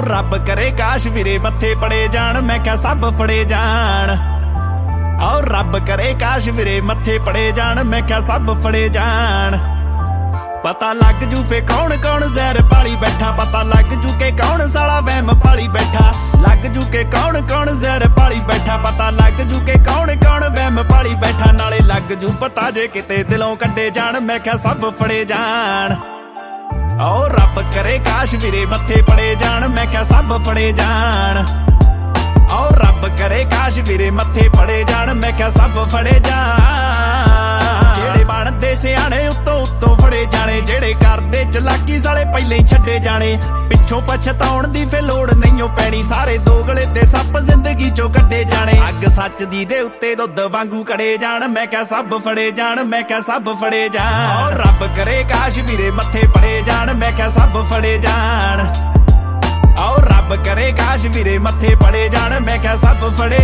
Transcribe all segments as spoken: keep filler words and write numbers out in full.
रब करे काश वीरे मत्थे पड़े जान, मैं क्या सब फड़े जान। और रब करे काश वीरे मत्थे पड़े जान, मैं क्या सब फड़े जान। पता लग जू फे कौन कौन जहर पाली बैठा, पता लग जू के कौन साला वहम पाली बैठा। लग जू के कौन कौन जहर पाली बैठा, पता लग जू के कौन कौन वहम पाली बैठा। नाले लग जू पता जे किते दिलों कड्डे जान, मैं क्या सब फड़े जान। और रब करे काश वीरे मत्थे पड़े जान, मैं क्या सब फड़े जान। और रब करे काश वीरे मत्थे पड़े जान, मैं क्या सब फड़े जान। जेड़े बनदे सियाणे उत्तों उत्तों फड़े जाने, जेड़े करदे चलाकी साले पहले ही छड्डे जाने। पिछों पछताउण दी फे लोड़ नहीं पैनी, सारे दोगले ते सप जिंदगी चों कड्डे जाने। अग सच दी दे उत्ते दुध वांगू कड़े जान, मैं क्या सब फड़े जान, मैं क्या सब फड़े जान। और रब करे काश वीरे मत्थे पड़े जान, मैं क्या सब फड़े जान। और रब करे काश वीरे मत्थे पड़े जान, मैं क्या सब फड़े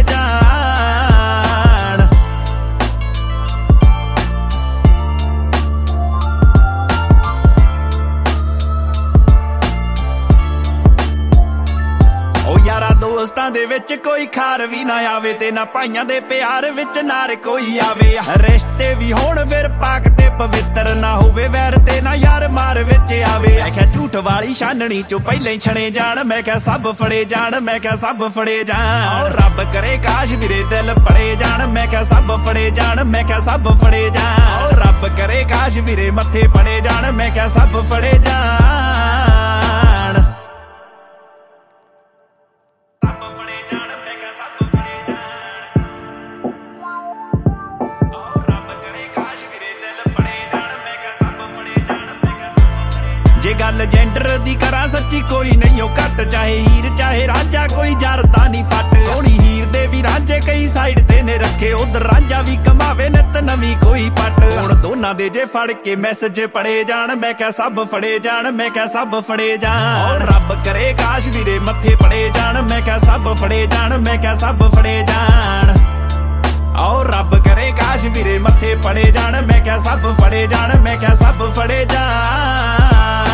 जान। ओ यारा दोस्तां दे विच कोई खार भी ना आवे, ते ना भाइयां दे प्यार विच नार कोई आवे। रिश्ते भी होण फिर पाक ते पवित्र, ना होवे वैर ते ना यार मार विच आवे। मैं क्या झूठ वाली छाननी चों पहले ही छणे जान, मैं क्या सब फड़े जान, मैं क्या सब फड़े जान। और रब करे काश वीरे दिल पड़े जान, मैं क्या सब फड़े जान, मैं क्या सब फड़े जान। और रब करे काश वीरे मत्थे पड़े जान, मैं क्या सब फड़े जान। जे गल जेंडर दी करा सच्ची कोई नहीं हो घट, चाहे हीर चाहे रांझा कोई जरदा नहीं फट। सोहनी हीर दे भी रांझे कई साइड ते ने रखे, उधर रांझा भी कमावे नित नवी कोई पट। हुण दोनां दे जे फड़ के मैसेज पड़े जान, मैं क्या सब फड़े जान, मैं क्या सब फड़े जान। और रब करे काश वीरे मत्थे पड़े जान, मैं क्या सब फड़े जान, मैं क्या सब फड़े जान। और रब करे काश वीरे मत्थे पड़े जान, मैं क्या सब फड़े जान, मैं क्या सब फड़े जान।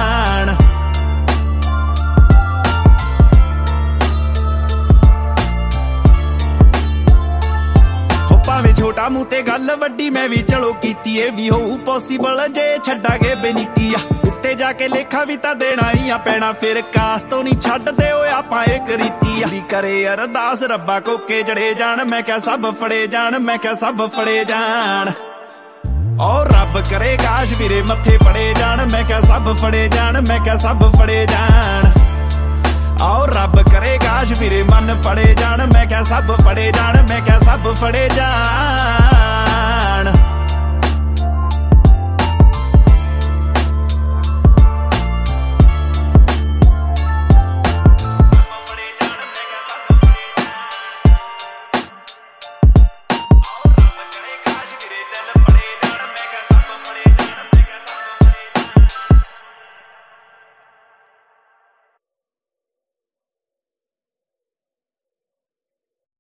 भावें छोटा मूंह ते गल वड्डी मैं भी चलो कीती, ए भी होऊ पॉसिबल जे छड्डांगे बेनीती। उत्ते जाके लेखा भी तां देना ही आ पैना, फिर कास तो नहीं छड्डदे ओए आपां इक रीती। भी करे अरदास रब्बा कोके जड़े जान, मैं क्या सब फड़े जान, मैं क्या सब फड़े जान। और रब करे काश वीरे मत्थे पड़े जान, मैं क्या सब फड़े जान, मैं क्या सब फड़े जान। और रब करे काश वीरे मन पड़े जान, मैं क्या सब फड़े जान, मैं क्या सब फड़े जान।